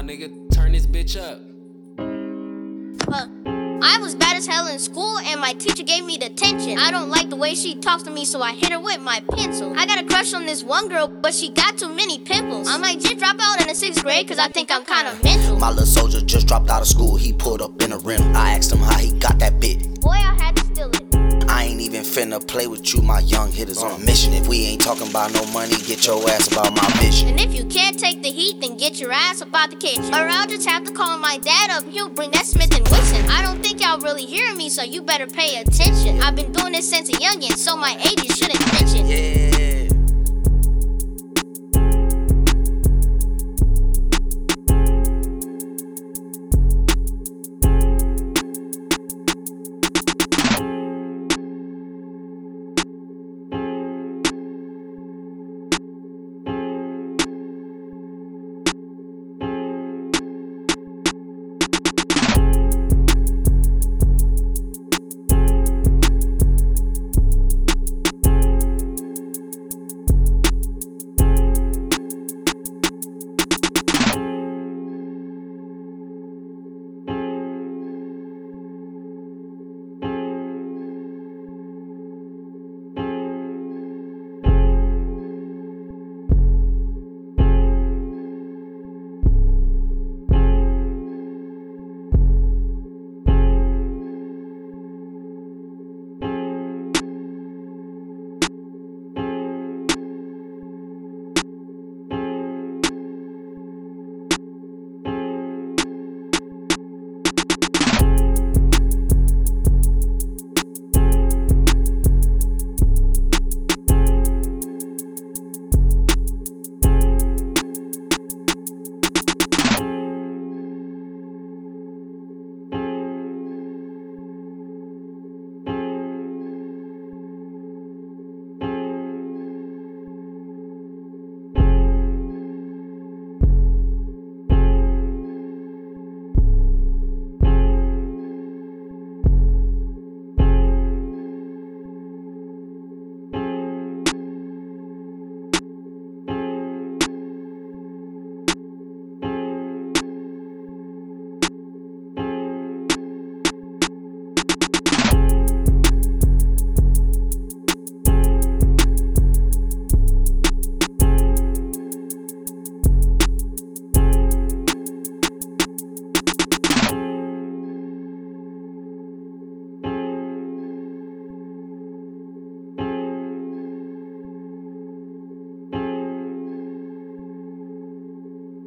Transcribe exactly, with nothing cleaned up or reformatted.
nigga. Turn this bitch up. Uh, I was bad as hell in school and my teacher gave me detention. I don't like the way she talks to me, so I hit her with my pencil. I got a crush on this one girl, but she got too many pimples. I might just drop out in the sixth grade cause I think I'm kinda mental. My little soldier just dropped out of school, he pulled up in a rim. I asked him how he got that bit. Boy, I had to steal it. I ain't even finna play with you, my young hitters on a mission. If we ain't talking about no money, get your ass about my vision. And if you can't take the heat, then get your ass up out the kitchen. Or I'll just have to call my dad up, he'll bring that Smith and Wesson. I don't think y'all really hearing me, so you better pay attention. I've been doing this since a youngin', so my age you shouldn't mention. Yeah.